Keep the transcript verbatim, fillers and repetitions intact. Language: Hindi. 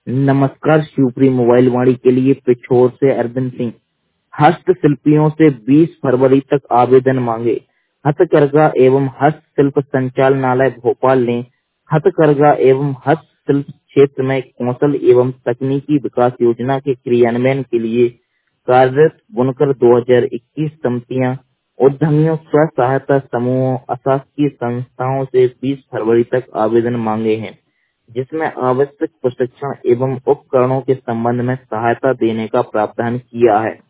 नमस्कार, शिवप्री मोबाइल वाणी के लिए पिछोर से अरविंद सिंह। हस्तशिल्पियों से बीस फरवरी तक आवेदन मांगे। हथकरघा एवं हस्तशिल्प संचालनालय भोपाल ने हथकरघा एवं हस्तशिल्प क्षेत्र में कौशल एवं तकनीकी विकास योजना के क्रियान्वयन के लिए कार्यरत बुनकर दो हज़ार इक्कीस समितियां, उद्यमियों, स्व सहायता समूहों, अशासकीय संस्थाओं से बीस फरवरी तक आवेदन मांगे हैं, जिसमें आवश्यक प्रशिक्षण एवं उपकरणों के संबंध में सहायता देने का प्रावधान किया है।